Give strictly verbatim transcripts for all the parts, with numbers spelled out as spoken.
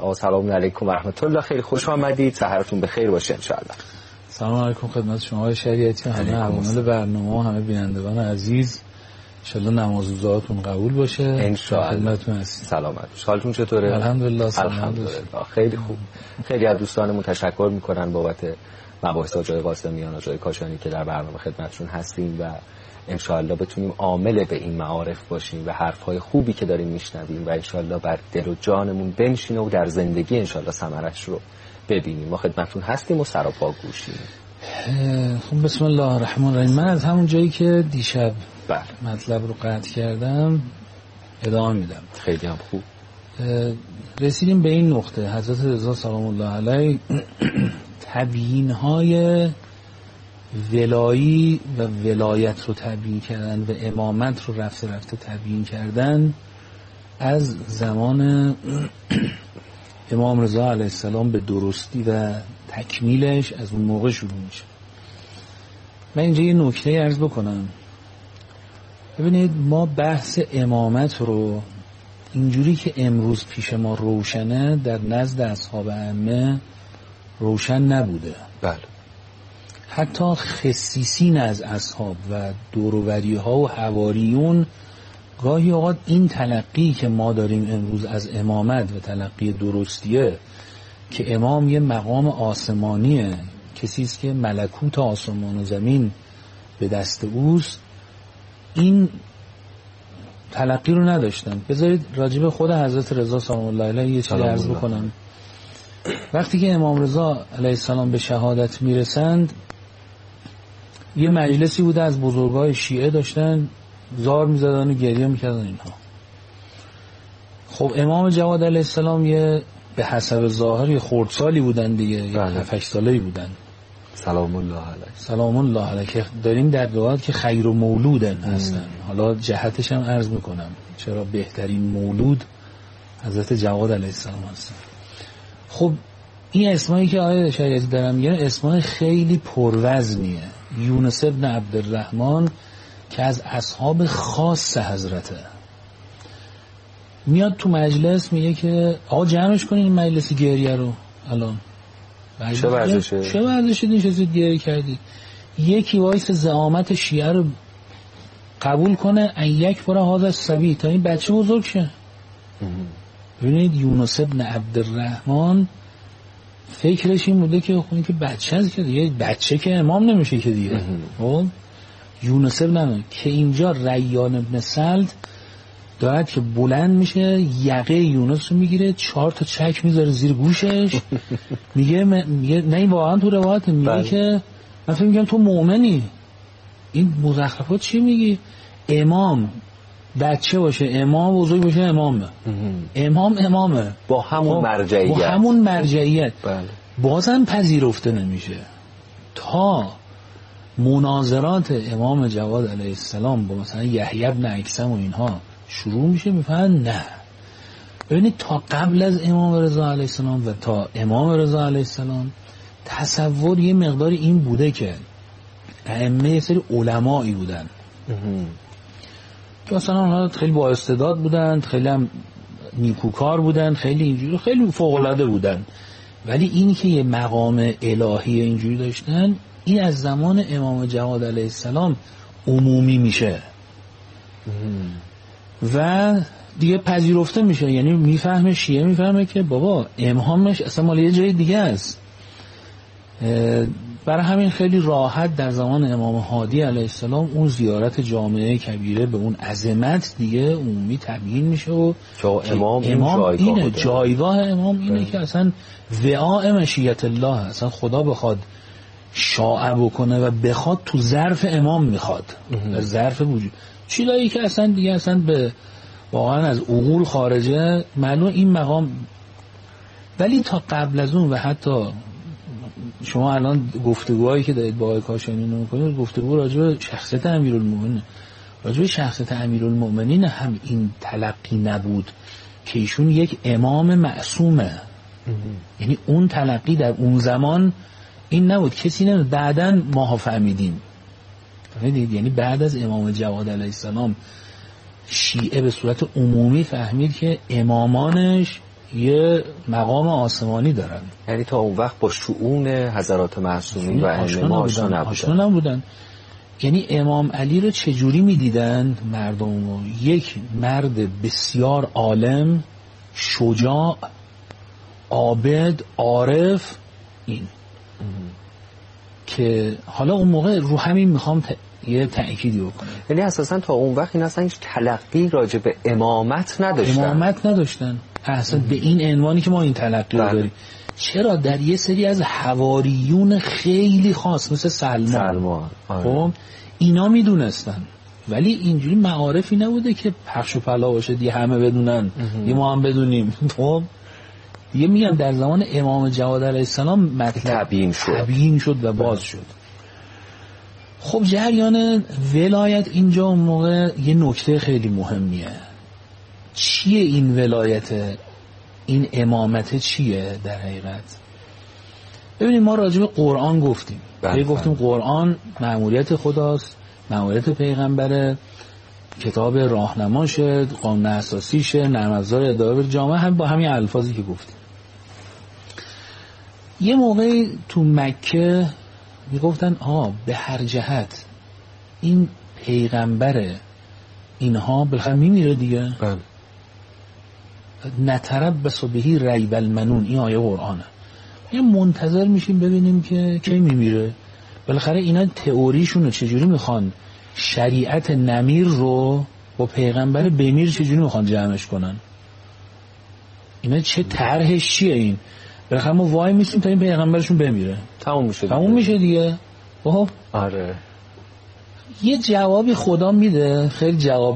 آقا سلام علیکم و رحمت الله، خیلی خوش آمدید، سحرتون بخیر باشه ان شاء الله. سلام علیکم خدمت شما آقای شریعتی، همه عوامل برنامه و همه بینندگان عزیز. ان شاء الله نماز و دعاتون قبول باشه ان شاء الله. خدمتتون هستیم. سلامت. حالتون چطوره؟ الحمدلله الحمدلله خیلی خوب. خیلی از دوستانمون تشکر میکنن بابت مباحث آقای قاسمیان، آقای کاشانی که در برنامه خدمتشون هستیم و ان شاء الله بتونیم عامل به این معارف باشیم و حرفهای خوبی که داریم میشنویم و ان شاء الله بر دل و جانمون بنشینه و در زندگی ان شاء الله ثمرش رو ببینیم. ما خدمتتون هستیم و سراپا گوشیم. خب بسم الله الرحمن الرحیم. من از همون جایی که دیشب بله مطلب رو قطع کردم ادامه میدم. خیلی هم خوب. رسیدیم به این نقطه حضرت رضا سلام الله علیه تبیین‌های ولایی و ولایت رو تبیین کردن و امامت رو رفته رفته تبیین کردن از زمان امام رضا علیه السلام به درستی و تکمیلش از اون موقع شروع میشه. من اینجا یه نکته عرض بکنم. ببینید ما بحث امامت رو اینجوری که امروز پیش ما روشنه در نزد اصحاب ائمه روشن نبوده. بله. حتی خصیصین از اصحاب و دوروبری ها و حواریون گاهی اوقات این تلقی که ما داریم امروز از امامت و تلقی درستیه که امام یه مقام آسمانیه، کسی است که ملکوت آسمان و زمین به دست اوست، این تلقی رو نداشتن. بذارید راجب خود حضرت رضا سلام الله علیه یه چیزی عرض بکنم. وقتی که امام رضا علیه السلام به شهادت میرسند یه مجلسی بوده از بزرگای شیعه داشتن زار میزدن و گریه میکردن اینها. خب امام جواد علیه السلام یه به حسب ظاهر یه خردسالی بودن دیگه، یه هفت ساله‌ای بودن. سلام الله علیه. سلام الله علیه که داریم در روایت که خیر و مولودن هستن. حالا جهتش هم عرض میکنم چرا بهترین مولود حضرت جواد علیه السلام هستن. خب این اسمایی که آیه شریعتی دارم میگن اسمای خیلی پروزنیه. یونس ابن عبدالرحمن که از اصحاب خاص حضرته میاد تو مجلس میگه که آقا جمعش کنین این مجلسی گریه رو. الان چه ورزشه؟ چه ورزشی دین شدید گریه کردید؟ یکی وایس زعامت شیعه رو قبول کنه این یک بار هاذا الصبی تا این بچه بزرگ شه. ببینید یونس ابن عبدالرحمن فکرش این بوده که خب این که بچه هست که دیگه بچه که امام نمیشه که دیگه. خب یونس ابن که اینجا ریان ابن سلط دارد که بلند میشه یقه یونس رو میگیره چهار تا چک میذاره زیر گوشش میگه میگه نه این واقعا تو روایت میگه بله. که من فکر میگم تو مؤمنی. این مزخرفات چی میگی؟ امام بچه باشه امام بزرگ باشه امامه. امام امامه با همون مرجعیت با همون مرجعیت بله. بازم پذیرفته نمیشه تا مناظرات امام جواد علیه السلام با مثلا یحیی بن اکثم و اینها شروع میشه میفهمن نه. ببینید تا قبل از امام رضا علیه السلام و تا امام رضا علیه السلام تصور یه مقدار این بوده که ائمه یه سری علمایی بودن که مثلا اونها خیلی با استعداد بودن، خیلی هم نیکوکار بودن، خیلی اینجوری خیلی فوق العاده بودن، ولی این که یه مقام الهی اینجوری داشتن این از زمان امام جواد علیه السلام عمومی میشه و دیگه پذیرفته میشه. یعنی میفهمه شیعه میفهمه که بابا امامش اصلا مال یه جای دیگه است. برای همین خیلی راحت در زمان امام هادی علیه السلام اون زیارت جامعه کبیره به اون عظمت دیگه عمومی تبیین میشه و امام, امام جایگاه اینه بوده. جایگاه امام اینه ده. که اصلا وعاء مشیت الله، اصلا خدا بخواد شاء بکنه و بخواد تو ظرف امام میخواد در ظرف وجود چیزایی که اصلا دیگه اصلا به واقعا از عقول خارجه معلوم این مقام. ولی تا قبل از اون و حتی شما الان گفتگوهایی که دارید با آقای کاشانی میکنید گفتگو راجع به شخصیت امیرالمومنین، راجع به شخصیت امیرالمومنین هم این تلقی نبود که ایشون یک امام معصومه. یعنی اون تلقی در اون زمان این نبود، کسی نبود. بعداً ما فهمیدیم فهمیدید یعنی بعد از امام جواد علیه السلام شیعه به صورت عمومی فهمید که امامانش یه مقام آسمانی دارن. یعنی تا اون وقت با شؤون حضرات معصومین و ائمه آشنا نبودن. آشنا نبودن. یعنی امام علی رو چجوری میدیدن مردم رو؟ یک مرد بسیار عالم، شجاع، عابد، عارف، این ام. که حالا اون موقع رو همین میخوام ت... یه تأکیدی بکنم. یعنی اساسا تا اون وقت این اصلا هیچ تلقی راجع به امامت نداشتن. امامت نداشتن اصلا به این عنوانی که ما این تلقی رو داریم. چرا؟ در یه سری از حواریون خیلی خاص مثل سلمان, سلمان. خب اینا میدونستن، ولی اینجوری معارفی نبوده که پخش و پلا باشه دیگه همه بدونن یه ما هم بدونیم. خب دیگه میگم در زمان امام جواد علیه السلام مطلب تبیین شد. تبیین شد و باز شد. خب جریان ولایت اینجا اون موقع یه نکته خیلی مهمیه. چیه این ولایت؟ این امامت چیه در حقیقت؟ ببینید ما راجع به قرآن گفتیم. بله گفتیم قرآن مأموریت خداست، مأموریت پیغمبره، کتاب راهنماشه، قانون اساسیشه، نرم افزار اداره به جامعه، هم با همین الفاظی که گفتیم. یه موقعی تو مکه میگفتن آه به هر جهت این پیغمبره اینها بالاخره میمیره دیگه. بله. نتربص بهی ریب المنون، این آیه قرآنه. یه منتظر میشیم ببینیم که کی میمیره. بالاخره اینا تئوریشون رو چجوری میخوان شریعت نمیر رو با پیغمبر بمیر چجوری میخوان جمعش کنن؟ اینا چه طرحش چیه این؟ بالاخره ما وای میسیم تا این پیغمبرشون بمیره، تموم میشه تموم میشه دیگه. خب آره یه جوابی خدا میده، خیلی جواب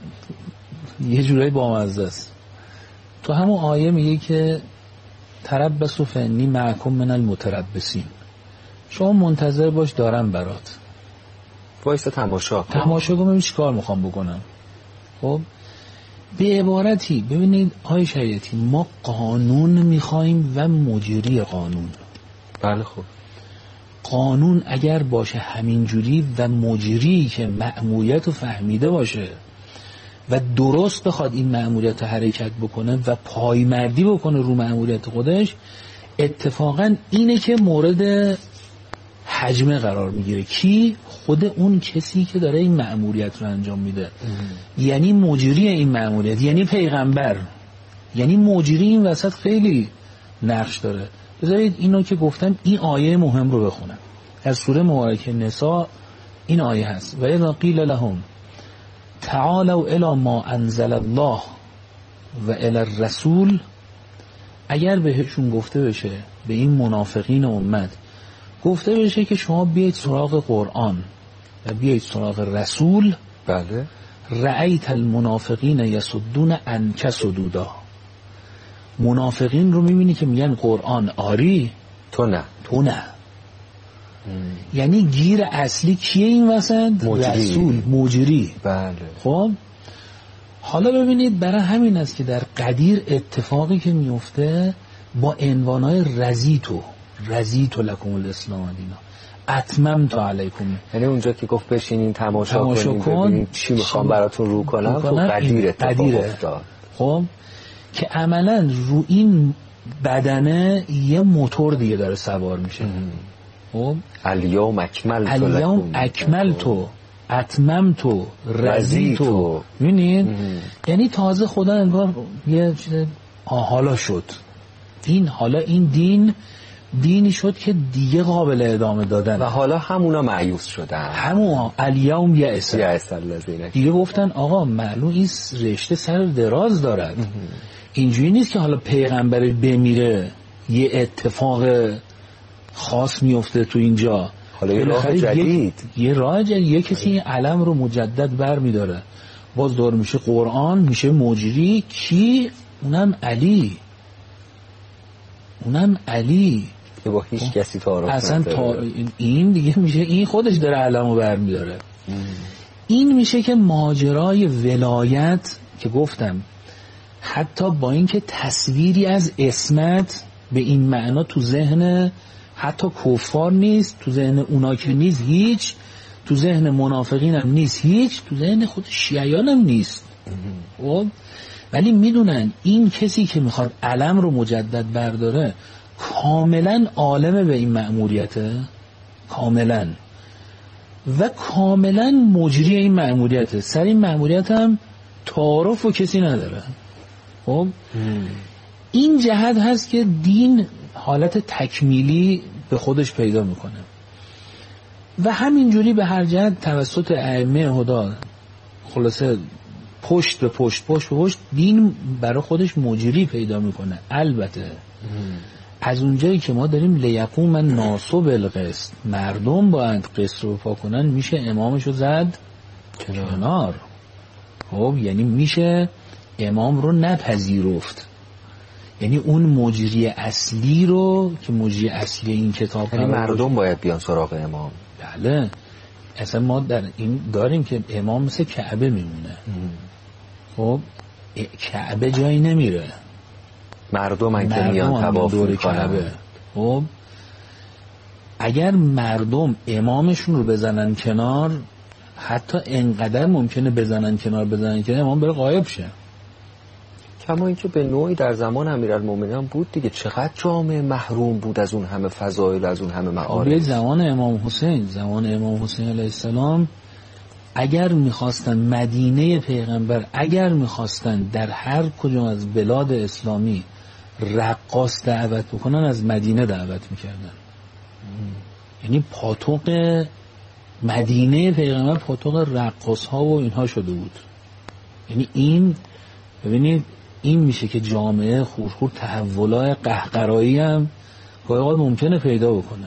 یه جورایی بامزه است. تو همون آیه میگه که تربصوا فانی معکم من المتربصین، شما منتظر باش دارم برات. وایسا تماشا کن، تماشا کن ببین چیکار میخوام بکنم. خب به عبارتی ببینید آیه شریعتی، ما قانون میخوایم و مجری قانون. بله خب قانون اگر باشه همینجوری و مجری که مأموریت رو فهمیده باشه و درست بخواد این مأموریت رو حرکت بکنه و پایمردی بکنه رو مأموریت خودش، اتفاقا اینه که مورد حجمه قرار میگیره. کی؟ خود اون کسی که داره این مأموریت رو انجام میده. ام. یعنی مجری این مأموریت، یعنی پیغمبر، یعنی مجری این وسط خیلی نقش داره. بذارید اینو که گفتم این آیه مهم رو بخونم. از سوره مبارکه نساء این آیه هست: و اذا قیل لهم تعالوا الی ما انزل الله و الی الرسول، اگر بهشون گفته بشه، به این منافقین امت گفته بشه که شما بیایید سراغ قرآن و بیایید سراغ رسول، بله، رأیت المنافقین یصدون عنک صدودا، منافقین رو میبینی که میگن قرآن آری، تو نه، تو نه. یعنی گیر اصلی کیه این وسط؟ رسول، مجری. بله. خب حالا ببینید برای همین است که در قدیر اتفاقی که میفته با عنوانهای رضیتو رضیتو لکم الاسلام دینا، اتممت علیکم، یعنی اونجا که گفت بشینین تماشا, تماشا کنین کن ببینید چی میخوام براتون رو کنم، تو قدیر اتفاق افتاد. خب که عملا رو این بدنه یه موتور دیگه داره سوار میشه. خب الیوم اکملت لکم، الیوم اکملت اتممت رضیت. می‌بینید؟ یعنی تازه خدا انگار یه چیز حالا شد این، حالا این دین دینی شد که دیگه قابل ادامه دادن، و حالا همونا مایوس شدن، همون الیوم یأس یأس الذین، دیگه گفتن آقا معلوم این رشته سر دراز دارد. اینجوری نیست که حالا پیغمبر بمیره یه اتفاق خاص میفته تو اینجا، حالا یه راه جدید، یه راه جدید، یه کسی این علم رو مجدد بر میداره، باز دور میشه قرآن، میشه مجری. کی؟ اونم علی، اونم علی که با هیچ کسی تعارف اصلا تا این دیگه میشه این خودش داره علم رو بر میداره. این میشه که ماجرای ولایت که گفتم حتی با اینکه تصویری از اسمت به این معنا تو ذهن حتی کفار نیست، تو ذهن اونا که نیست هیچ، تو ذهن منافقین هم نیست هیچ، تو ذهن خود شیعیان هم نیست. خب ولی میدونن این کسی که میخواد علم رو مجدد برداره کاملا عالم به این مأموریته، کاملا و کاملا مجری این مأموریته. سر این مأموریت هم تعارف و کسی نداره. خب این جهت هست که دین حالت تکمیلی به خودش پیدا میکنه و همینجوری به هر جهت توسط ائمه هدا خلاصه پشت به پشت پشت به پشت دین برای خودش مجری پیدا میکنه. البته ام. از اونجایی که ما داریم لیقوم الناس بالقسط، مردم باید قسط رو پا کنن، میشه امامش رو زد کنار. خب یعنی میشه امام رو نپذیرفت، یعنی اون مجری اصلی رو که مجری اصلی این کتاب، یعنی مردم باید بیان سراغ امام. بله اصلا ما در این داریم که امام مثل کعبه میمونه. خب کعبه جایی نمیره، مردم من که میان طواف میکنن. خب اگر مردم امامشون رو بزنن کنار، حتی انقدر ممکنه بزنن کنار بزنن که امام بره غایب شه. کما اینکه به نوعی در زمان امیرالمومنین بود دیگه، چقدر جامعه محروم بود از اون همه فضایل، از اون همه معارف. زمان امام حسین، زمان امام حسین علیه السلام اگر میخواستن مدینه پیغمبر، اگر میخواستن در هر کجا از بلاد اسلامی رقاص دعوت بکنن، از مدینه دعوت میکردن. یعنی پاتوق مدینه پیغمبر پاتوق رقاص ها و اینها شده بود. یعنی این ببینید این میشه که جامعه خورخور تحولای قهقرایی هم گاهی اوقات ممکنه پیدا بکنه.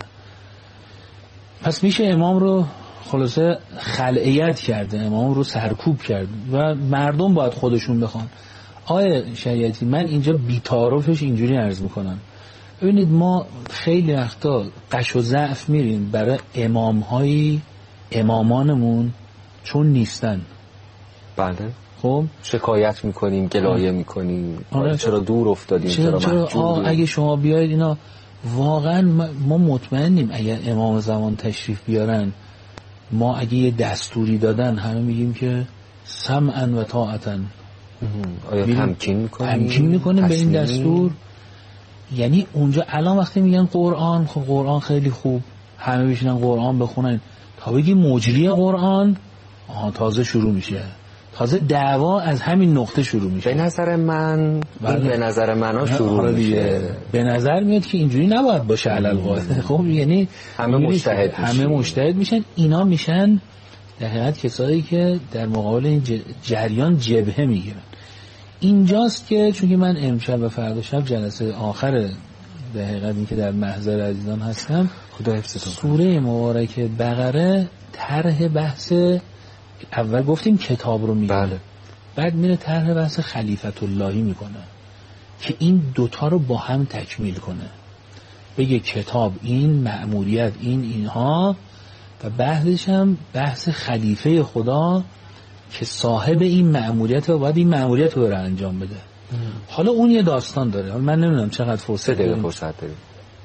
پس میشه امام رو خلاصه خلعیت کرده، امام رو سرکوب کرده و مردم باید خودشون بخوان. آیه شریعتی من اینجا بی‌تعارفش اینجوری عرض میکنم. ببینید ما خیلی وقتا قش و ضعف میریم برای امامهایی، امامانمون چون نیستن. بله. خب شکایت میکنیم، گلایه میکنیم. آره. چرا دور افتادیم، چرا, چرا محجوب. اگه شما بیاید اینا واقعا ما مطمئنیم اگر امام زمان تشریف بیارن، ما اگه یه دستوری دادن همه میگیم که سمعا و طاعتا. آیا تمکین میکنیم؟ تمکین میکنیم به این دستور. یعنی اونجا الان وقتی میگن قرآن، خب قرآن خیلی خوب، همه بشینن قرآن بخونن، تا بگی مجری قرآن آها تازه شروع میشه، تازه دعوا از همین نقطه شروع میشه. به نظر من بله. به نظر من شروع میشه. به نظر میاد که اینجوری نباید باشه علل قاعده. خب یعنی همه مجتهد همه مجتهد میشن. اینا میشن در حقیقت کسایی که در مقابل این جریان جبهه میگیرن. اینجاست که چون من امشب و فردا شب جلسه آخر در حقیقت این که در محضر عزیزان هستم، خدا حفظتون. سوره مبارکه بقره طرح بحث اول گفتیم کتاب رو میگه، بله. بعد میره طرح بحث خلیفت اللهی میکنه که این دوتا رو با هم تکمیل کنه، بگه کتاب این مأموریت این اینها، و بعدش هم بحث خلیفه خدا که صاحب این مأموریت و باید این مأموریت رو انجام بده. ام. حالا اون یه داستان داره، من نمیدونم چقدر فرصت داریم. فرصت داریم.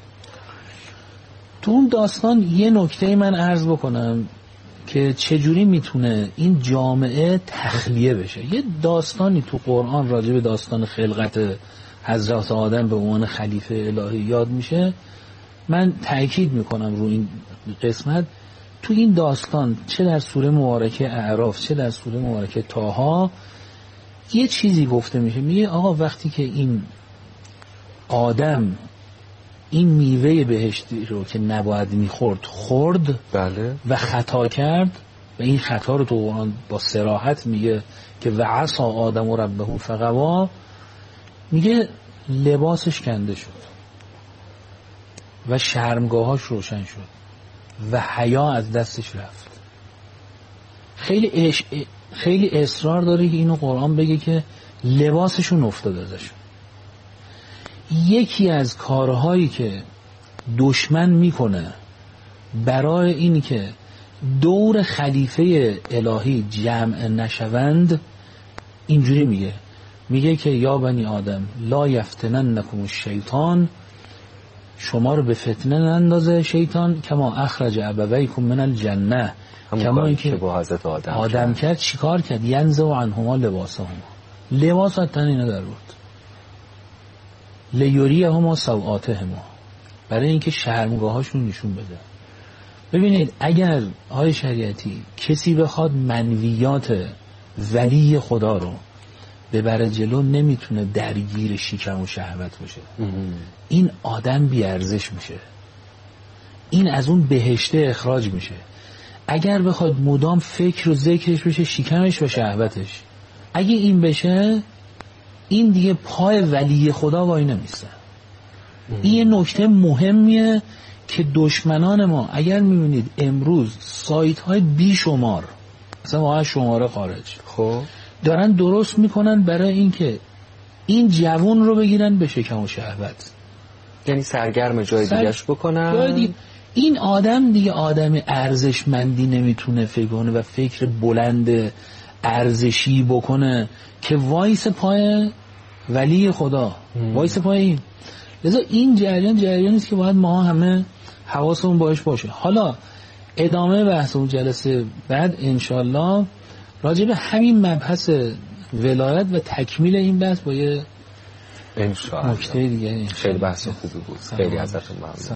تو اون داستان یه نکته من عرض بکنم که چجوری میتونه این جامعه تخلیه بشه. یه داستانی تو قرآن راجع به داستان خلقت حضرت آدم به عنوان خلیفه الهی یاد میشه. من تأکید میکنم رو این قسمت. تو این داستان چه در سوره مبارکه اعراف چه در سوره مبارکه طه یه چیزی گفته میشه، میگه آقا وقتی که این آدم این میوه بهشتی رو که نباید میخورد خورد، بله. و خطا کرد، و این خطا رو تو قرآن با صراحت میگه که و عصا آدم و ربه فغوا، میگه لباسش کنده شد و شرمگاهاش روشن شد و حیا از دستش رفت. خیلی اش... خیلی اصرار داره که اینو قرآن بگه که لباسشون افتاد ازش. یکی از کارهایی که دشمن میکنه برای این که دور خلیفه الهی جمع نشوند، اینجوری میگه میگه که یا بنی آدم لا یفتننکم الشیطان، شما رو به فتنه نندازه شیطان، کما اخرج ابویکم من الجنه، کما اینکه با حضرت آدم, آدم کرد چیکار کرد، ینزع عنهما لباسهما، لباس حتی اینا در بود لیوریه ها ما سوعاته ما، برای اینکه شرمگاه هاشون نشون بده. ببینید اگر آقای شریعتی کسی بخواد منویات ولی خدا رو ببره جلو، نمیتونه درگیر شیکم و شهوت باشه. این آدم بیارزش میشه، این از اون بهشته اخراج میشه. اگر بخواد مدام فکر و ذکرش بشه شیکمش و شهوتش، اگه این بشه این دیگه پای ولی خدا وای نمیستن. این یه نکته مهمیه که دشمنان ما، اگر میبینید امروز سایت های بیشمار مثلا واقعا شماره خارج خب دارن درست میکنن برای اینکه این جوون رو بگیرن به شکم و شهوت، یعنی سرگرم جای سر... دیگهش بکنن. جای دیگه. این آدم دیگه آدم ارزشمندی نمیتونه فکر کنه و فکر بلند ارزشی بکنه که وایس پای ولی خدا، وایس پای این. لذا این جریان جریانی است که باید ما همه حواسمون باش باشه. حالا ادامه بحث اون جلسه بعد انشالله راجع به همین مبحث ولایت و تکمیل این بحث با یه انشالله نکته دیگه. خیلی بحث خوبی بود، خیلی ازتون ممنون.